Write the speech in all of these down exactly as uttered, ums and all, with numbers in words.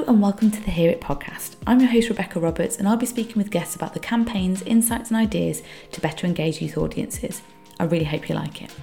and welcome to the Hear It podcast. I'm your host Rebecca Roberts and I'll be speaking with guests about the campaigns, insights and ideas to better engage youth audiences. I really hope you like it.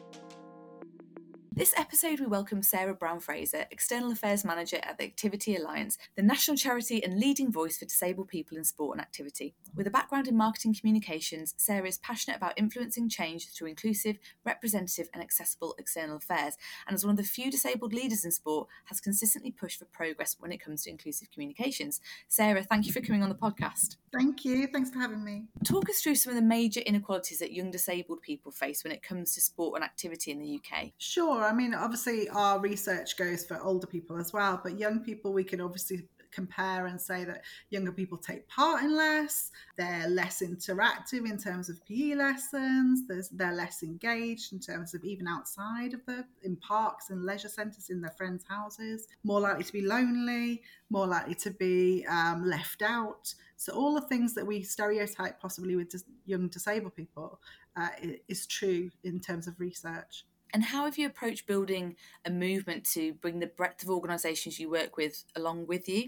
This episode we welcome Sarah Brown-Fraser, External Affairs Manager at the Activity Alliance, the national charity and leading voice for disabled people in sport and activity. With a background in marketing communications, Sarah is passionate about influencing change through inclusive, representative and accessible external affairs, and as one of the few disabled leaders in sport, has consistently pushed for progress when it comes to inclusive communications. Sarah, thank you for coming on the podcast. Thank you. Thanks for having me. Talk us through some of the major inequalities that young disabled people face when it comes to sport and activity in the U K. Sure. I mean, obviously our research goes for older people as well, but young people, we can obviously compare and say that younger people take part in less, they're less interactive in terms of P E lessons, There's, they're less engaged in terms of even outside of the, in parks and leisure centres, in their friends' houses, more likely to be lonely, more likely to be um, left out. So all the things that we stereotype possibly with dis- young disabled people uh, is true in terms of research. And how have you approached building a movement to bring the breadth of organisations you work with along with you?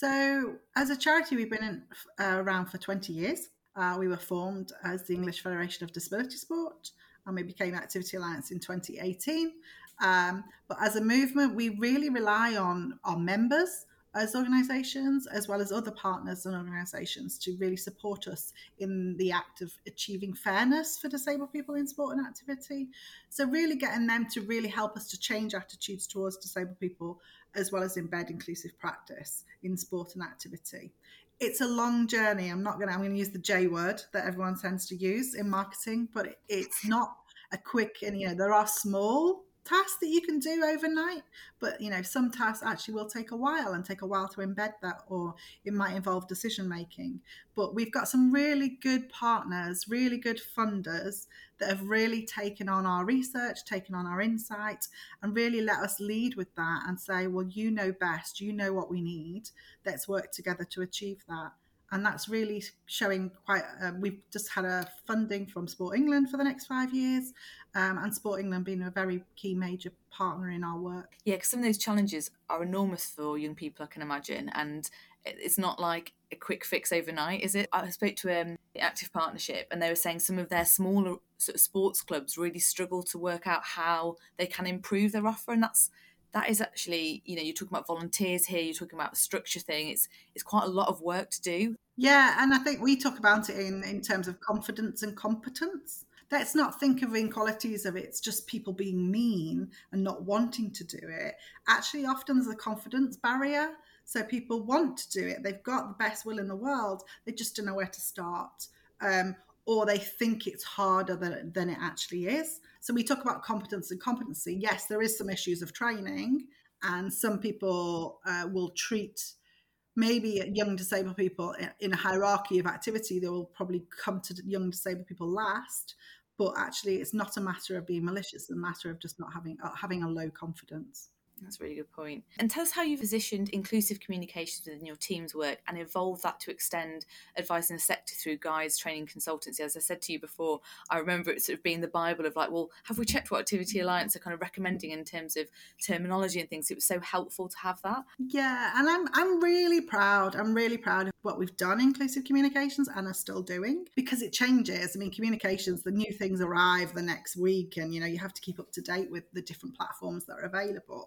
So as a charity, we've been in, uh, around for twenty years. Uh, we were formed as the English Federation of Disability Sport, and we became Activity Alliance in twenty eighteen. Um, but as a movement, we really rely on our members as organisations, as well as other partners and organisations, to really support us in the act of achieving fairness for disabled people in sport and activity. So really getting them to really help us to change attitudes towards disabled people, as well as embed inclusive practice in sport and activity. It's a long journey. I'm not going to, I'm going to use the J word that everyone tends to use in marketing, but it's not a quick, and you know, there are small tasks that you can do overnight, but you know, some tasks actually will take a while and take a while to embed that, or it might involve decision making. But we've got some really good partners, really good funders that have really taken on our research, taken on our insight, and really let us lead with that and say, well, you know best, you know what we need, let's work together to achieve that. And that's really showing quite, uh, we've just had a funding from Sport England for the next five years, um, and Sport England being a very key major partner in our work. Yeah, because some of those challenges are enormous for young people, I can imagine, and it's not like a quick fix overnight, is it? I spoke to um, the Active Partnership, and they were saying some of their smaller sort of sports clubs really struggle to work out how they can improve their offer, and that's that is actually, you know, you're talking about volunteers here, you're talking about the structure thing. It's it's quite a lot of work to do. Yeah, and I think we talk about it in, in terms of confidence and competence. Let's not think of inequalities of it's just people being mean and not wanting to do it. Actually, often there's a confidence barrier. So people want to do it. They've got the best will in the world. They just don't know where to start. Um, or they think it's harder than, than it actually is. So we talk about competence and competency. Yes, there is some issues of training, and some people uh, will treat maybe young disabled people in a hierarchy of activity. They will probably come to young disabled people last, but actually it's not a matter of being malicious, it's a matter of just not having uh, having a low confidence. That's a really good point. And tell us how you've positioned inclusive communications within your team's work and evolved that to extend advice in the sector through guides, training, consultancy. As I said to you before, I remember it sort of being the Bible of like, well, have we checked what Activity Alliance are kind of recommending in terms of terminology and things? It was so helpful to have that. Yeah, and I'm I'm really proud. I'm really proud of what we've done in inclusive communications and are still doing, because it changes. I mean, communications, the new things arrive the next week, and you know, you have to keep up to date with the different platforms that are available.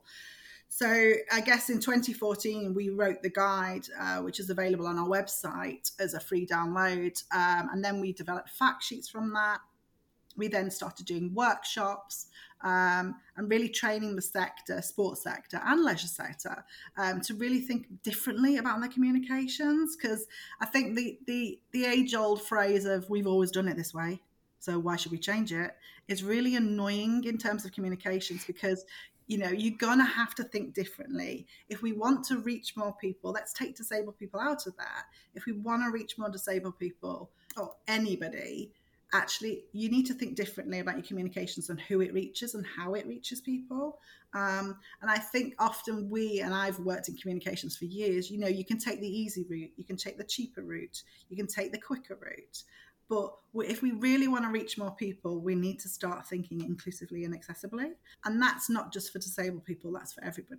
So I guess in twenty fourteen, we wrote the guide, uh, which is available on our website as a free download. Um, and then we developed fact sheets from that. We then started doing workshops um, and really training the sector, sports sector and leisure sector, um, to really think differently about their communications. Because I think the, the, the age-old phrase of we've always done it this way, so why should we change it, is really annoying in terms of communications, because you know, you're going to have to think differently. If we want to reach more people, let's take disabled people out of that. If we want to reach more disabled people, or anybody, actually, you need to think differently about your communications and who it reaches and how it reaches people. Um, and I think often we, and I've worked in communications for years, you know, you can take the easy route, you can take the cheaper route, you can take the quicker route. But if we really want to reach more people, we need to start thinking inclusively and accessibly. And that's not just for disabled people, that's for everybody.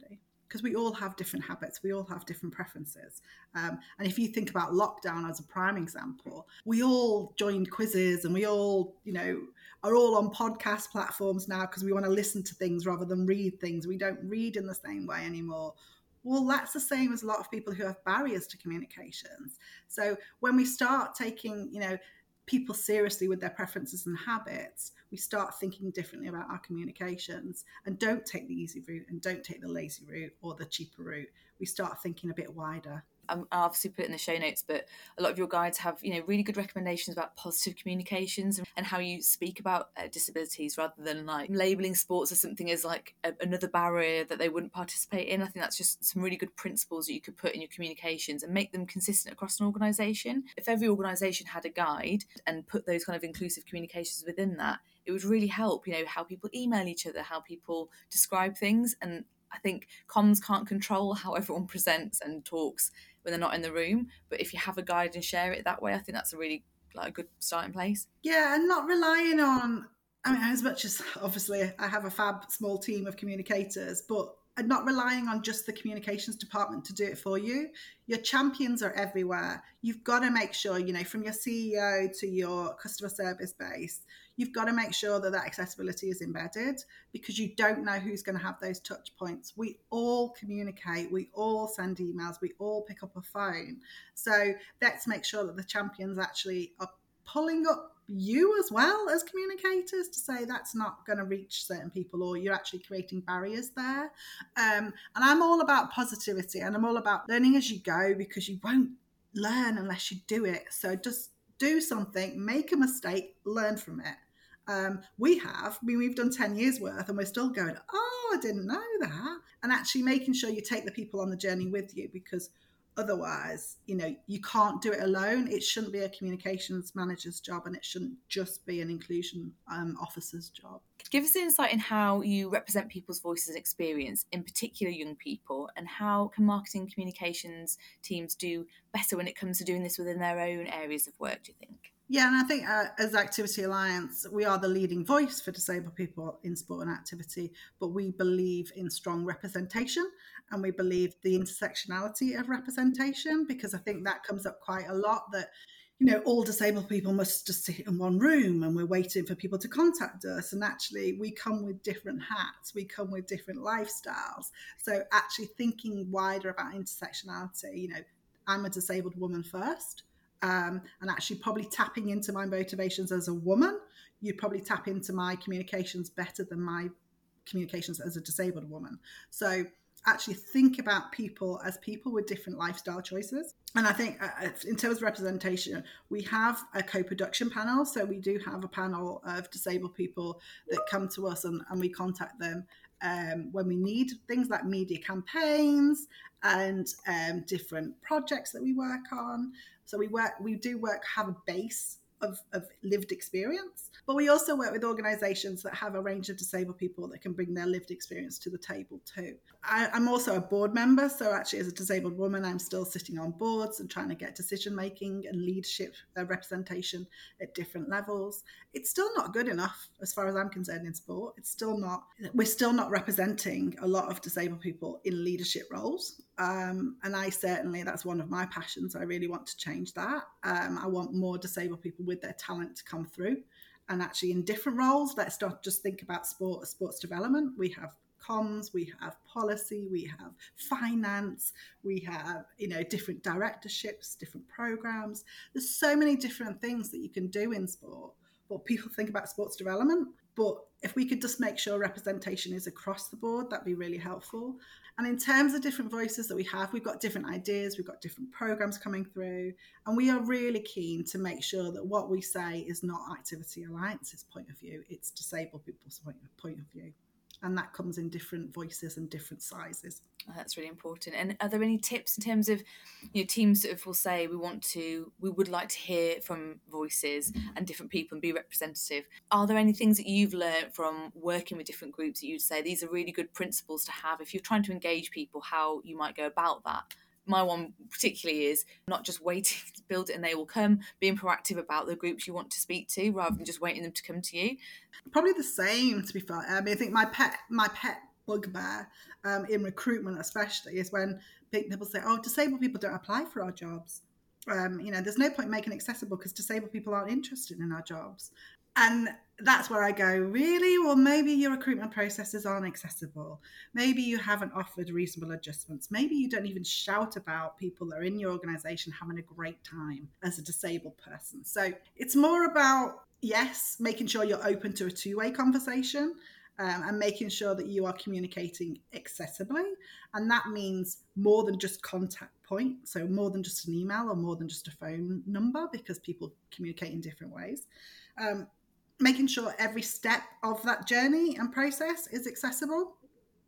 because we all have different habits, we all have different preferences. Um, and if you think about lockdown as a prime example, we all joined quizzes and we all, you know, are all on podcast platforms now because we want to listen to things rather than read things. We don't read in the same way anymore. Well, that's the same as a lot of people who have barriers to communications. So when we start taking, you know, people seriously with their preferences and habits, we start thinking differently about our communications and don't take the easy route and don't take the lazy route or the cheaper route. We start thinking a bit wider. I'll obviously put it in the show notes, but a lot of your guides have, you know, really good recommendations about positive communications and how you speak about uh, disabilities rather than like labelling sports as something as like a, another barrier that they wouldn't participate in. I think that's just some really good principles that you could put in your communications and make them consistent across an organisation. If every organisation had a guide and put those kind of inclusive communications within that, it would really help, you know, how people email each other, how people describe things. And I think comms can't control how everyone presents and talks when they're not in the room, but if you have a guide and share it that way, I think that's a really like a good starting place. Yeah, and not relying on, I mean, as much as obviously I have a fab small team of communicators, but not relying on just the communications department to do it for you. Your champions are everywhere. You've got to make sure, you know, from your C E O to your customer service base, you've got to make sure that that accessibility is embedded, because you don't know who's going to have those touch points. We all communicate, we all send emails, we all pick up a phone. So let's make sure that the champions actually are pulling up you as well as communicators to say that's not going to reach certain people, or you're actually creating barriers there. Um, and I'm all about positivity, and I'm all about learning as you go, because you won't learn unless you do it. So just do something, make a mistake, learn from it. Um, we have, I mean, we've done ten years worth and we're still going, oh, I didn't know that. And actually making sure you take the people on the journey with you, because otherwise, you know, you can't do it alone. It shouldn't be a communications manager's job, and it shouldn't just be an inclusion um, officer's job. Give us an insight in how you represent people's voices and experience, in particular young people, and how can marketing communications teams do better when it comes to doing this within their own areas of work, do you think? Yeah, and I think uh, as Activity Alliance, we are the leading voice for disabled people in sport and activity, but we believe in strong representation, and we believe the intersectionality of representation, because I think that comes up quite a lot, that, you know, all disabled people must just sit in one room and we're waiting for people to contact us. And actually we come with different hats, we come with different lifestyles. So actually thinking wider about intersectionality, you know, I'm a disabled woman first. Um, and actually probably tapping into my motivations as a woman, you'd probably tap into my communications better than my communications as a disabled woman. So actually think about people as people with different lifestyle choices. And I think uh, in terms of representation, we have a co-production panel. So we do have a panel of disabled people that come to us, and, and we contact them um, when we need things like media campaigns and um, different projects that we work on. So we work, we do work, have a base of, of lived experience, but we also work with organisations that have a range of disabled people that can bring their lived experience to the table too. I, I'm also a board member, so actually as a disabled woman, I'm still sitting on boards and trying to get decision making and leadership uh, representation at different levels. It's still not good enough as far as I'm concerned in sport. It's still not, we're still not representing a lot of disabled people in leadership roles. Um, and I certainly, that's one of my passions. I really want to change that. Um, I want more disabled people with their talent to come through, and actually in different roles. Let's not just think about sport, sports development. We have comms, we have policy, we have finance, we have, you know, different directorships, different programs. There's so many different things that you can do in sport. But people think about sports development. But if we could just make sure representation is across the board, that'd be really helpful. And in terms of different voices that we have, we've got different ideas, we've got different programs coming through, and we are really keen to make sure that what we say is not Activity Alliance's point of view, it's disabled people's point of view. And that comes in different voices and different sizes. Oh, that's really important. And are there any tips in terms of, you know, teams sort of will say we want to, we would like to hear from voices and different people and be representative. Are there any things that you've learned from working with different groups that you'd say these are really good principles to have if you're trying to engage people, how you might go about that? My one particularly is not just waiting to build it and they will come, being proactive about the groups you want to speak to rather than just waiting them to come to you. Probably the same, to be fair. I mean, I think my pet, my pet bugbear um, in recruitment especially is when people say, oh, disabled people don't apply for our jobs. Um, you know, there's no point making it accessible because disabled people aren't interested in our jobs. And that's where I go, really? Well, maybe your recruitment processes aren't accessible. Maybe you haven't offered reasonable adjustments. Maybe you don't even shout about people that are in your organisation having a great time as a disabled person. So it's more about, yes, making sure you're open to a two-way conversation um, and making sure that you are communicating accessibly. And that means more than just contact point, so more than just an email or more than just a phone number, because people communicate in different ways. Um, making sure every step of that journey and process is accessible,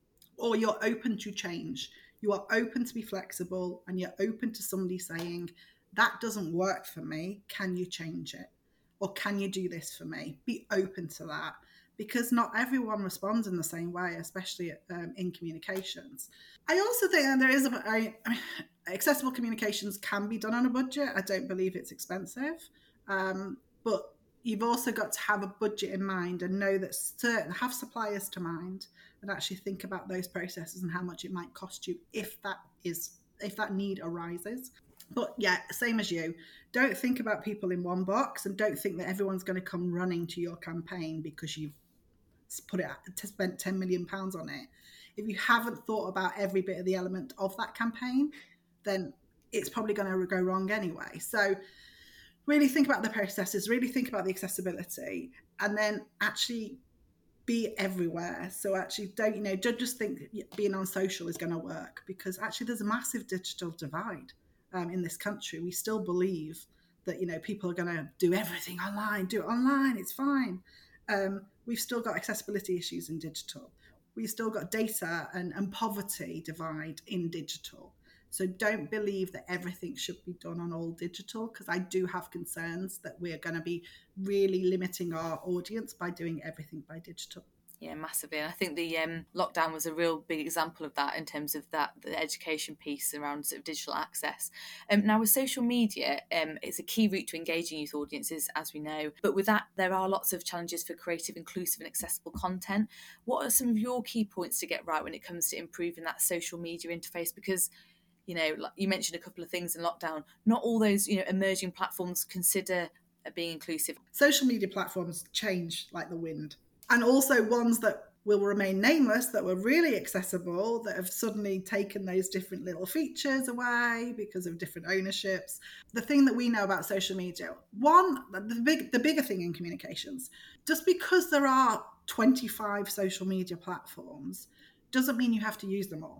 or you're open to change. You are open to be flexible, and you're open to somebody saying, that doesn't work for me. Can you change it? Or can you do this for me? Be open to that, because not everyone responds in the same way, especially um, in communications. I also think that there is a, I, accessible communications can be done on a budget. I don't believe it's expensive, um, but you've also got to have a budget in mind and know that certain, have suppliers to mind and actually think about those processes and how much it might cost you if that is, if that need arises. But yeah, same as you, don't think about people in one box, and don't think that everyone's going to come running to your campaign because you've put it to spend ten million pounds on it. If you haven't thought about every bit of the element of that campaign, then it's probably going to go wrong anyway. So really think about the processes, really think about the accessibility, and then actually be everywhere. So actually don't, you know, don't just think being on social is going to work, because actually there's a massive digital divide um, in this country. We still believe that, you know, people are going to do everything online, do it online, it's fine. Um, we've still got accessibility issues in digital. We've still got data and, and poverty divide in digital. So don't believe that everything should be done on all digital, because I do have concerns that we're going to be really limiting our audience by doing everything by digital. Yeah, massively. And I think the um, lockdown was a real big example of that in terms of that, the education piece around sort of digital access. Um, now, with social media, um, it's a key route to engaging youth audiences, as we know. But with that, there are lots of challenges for creative, inclusive and accessible content. What are some of your key points to get right when it comes to improving that social media interface? Because, you know, you mentioned a couple of things in lockdown. Not all those, you know, emerging platforms consider being inclusive. Social media platforms change like the wind. And also ones that will remain nameless, that were really accessible, that have suddenly taken those different little features away because of different ownerships. The thing that we know about social media, one, the big, the bigger thing in communications, just because there are twenty-five social media platforms doesn't mean you have to use them all.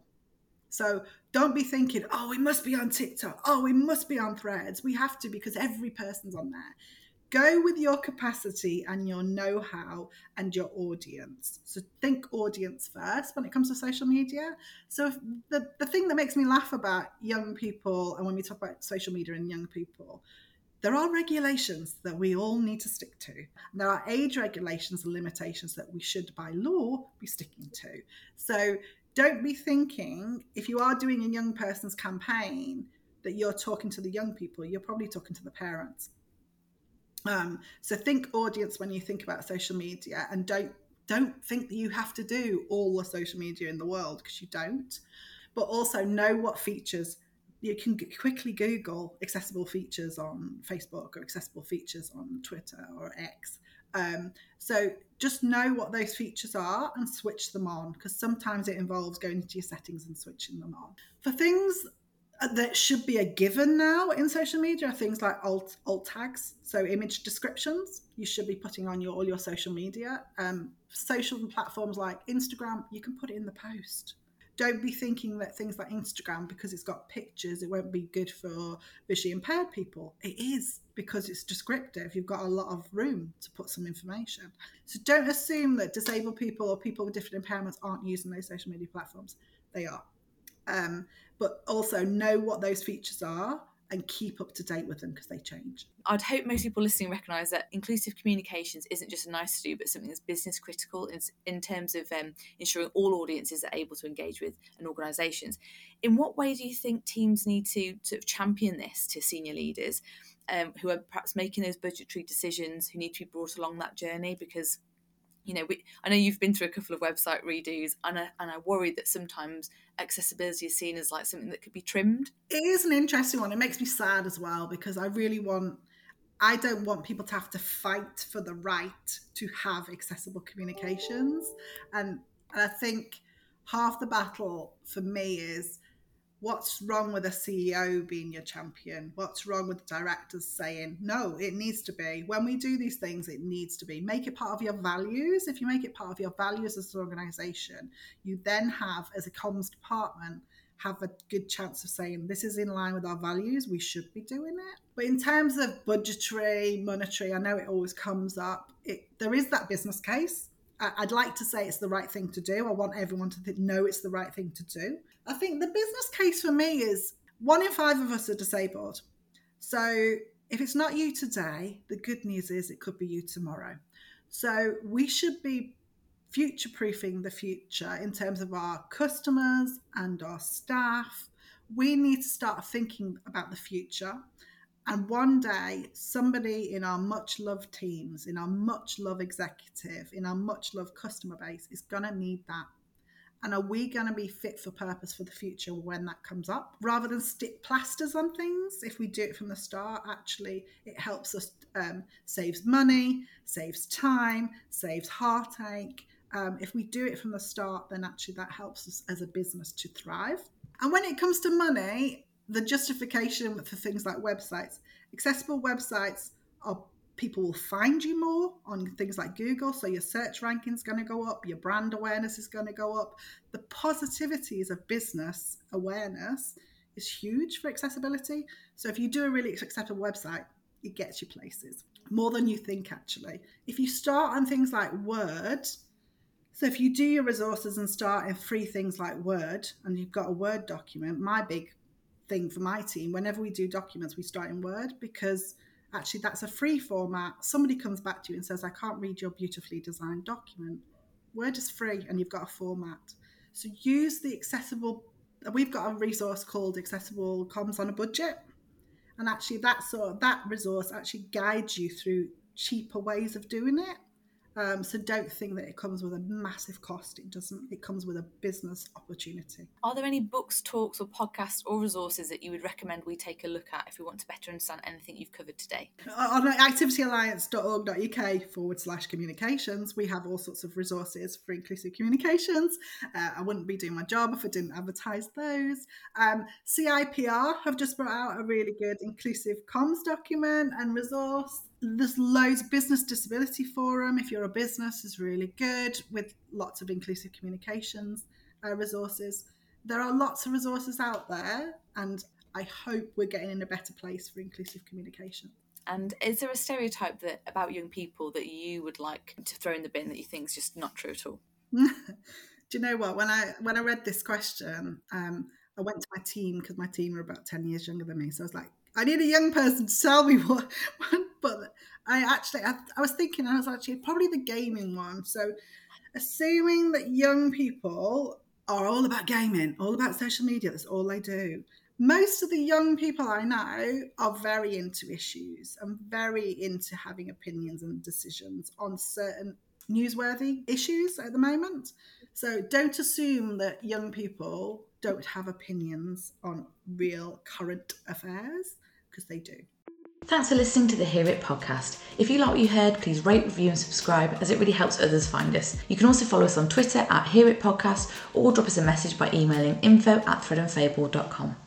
So don't be thinking, oh, we must be on TikTok. Oh, we must be on Threads. We have to, because every person's on there. Go with your capacity and your know-how and your audience. So think audience first when it comes to social media. So if the, the thing that makes me laugh about young people, and when we talk about social media and young people, there are regulations that we all need to stick to. And there are age regulations and limitations that we should, by law, be sticking to. So don't be thinking, if you are doing a young person's campaign, that you're talking to the young people. You're probably talking to the parents. Um, so think audience when you think about social media, and don't don't think that you have to do all the social media in the world, because you don't. But also know what features. You can quickly Google accessible features on Facebook or accessible features on Twitter or X. Um, so just know what those features are and switch them on, because sometimes it involves going into your settings and switching them on. For things that should be a given now in social media are things like alt, alt tags, so image descriptions. You should be putting on your all your social media. Um, social platforms like Instagram, you can put it in the post. Don't be thinking that things like Instagram, because it's got pictures, it won't be good for visually impaired people. It is, because it's descriptive. You've got a lot of room to put some information. So don't assume that disabled people or people with different impairments aren't using those social media platforms. They are. Um, but also know what those features are and keep up to date with them, because they change. I'd hope most people listening recognise that inclusive communications isn't just a nice to do, but something that's business critical in, in terms of um, ensuring all audiences are able to engage with and organisations. In what way do you think teams need to sort of champion this to senior leaders um, who are perhaps making those budgetary decisions, who need to be brought along that journey? Because, You know, we, I know you've been through a couple of website redos, and I, and I worry that sometimes accessibility is seen as like something that could be trimmed. It is an interesting one. It makes me sad as well, because I really want, I don't want people to have to fight for the right to have accessible communications. And, and I think half the battle for me is, what's wrong with a C E O being your champion? What's wrong with directors saying, no, it needs to be. When we do these things, it needs to be. Make it part of your values. If you make it part of your values as an organisation, you then have, as a comms department, have a good chance of saying, this is in line with our values, we should be doing it. But in terms of budgetary, monetary, I know it always comes up. It, there is that business case. I'd like to say it's the right thing to do. I want everyone to think, know it's the right thing to do. I think the business case for me is one in five of us are disabled. So if it's not you today, the good news is it could be you tomorrow. So we should be future-proofing the future in terms of our customers and our staff. We need to start thinking about the future. And one day, somebody in our much-loved teams, in our much-loved executive, in our much-loved customer base is going to need that. And are we going to be fit for purpose for the future when that comes up? Rather than stick plasters on things, if we do it from the start, actually, it helps us, um, saves money, saves time, saves heartache. Um, if we do it from the start, then actually that helps us as a business to thrive. And when it comes to money, the justification for things like websites, accessible websites are, people will find you more on things like Google, so your search ranking is going to go up, your brand awareness is going to go up. The positivities of business awareness is huge for accessibility. So if you do a really accessible website, it gets you places, more than you think actually. If you start on things like Word, so if you do your resources and start in free things like Word, and you've got a Word document, my big thing for my team, whenever we do documents, we start in Word, because actually that's a free format. Somebody comes back to you and says, I can't read your beautifully designed document. Word is free and you've got a format. So use the accessible, we've got a resource called Accessible Comms on a Budget. And actually that sort of, that resource actually guides you through cheaper ways of doing it. Um, so don't think that it comes with a massive cost. It doesn't. It comes with a business opportunity. Are there any books, talks or podcasts or resources that you would recommend we take a look at if we want to better understand anything you've covered today? On activityalliance.org.uk forward slash communications, we have all sorts of resources for inclusive communications. Uh, I wouldn't be doing my job if I didn't advertise those. Um, C I P R have just brought out a really good inclusive comms document and resource. There's loads. Business Disability Forum, if you're a business, is really good with lots of inclusive communications uh, resources. There are lots of resources out there, and I hope we're getting in a better place for inclusive communication. And is there a stereotype that about young people that you would like to throw in the bin that you think is just not true at all? Do you know what? When I when I read this question, um, I went to my team, because my team are about ten years younger than me. So I was like, I need a young person to tell me what. But I actually, I, I was thinking, I was actually probably the gaming one. So assuming that young people are all about gaming, all about social media, that's all they do. Most of the young people I know are very into issues and very into having opinions and decisions on certain newsworthy issues at the moment. So don't assume that young people don't have opinions on real current affairs, because they do. Thanks for listening to the Hear It podcast. If you like what you heard, please rate, review and subscribe, as it really helps others find us. You can also follow us on Twitter at Hear It Podcast, or drop us a message by emailing info at threadandfable dot com.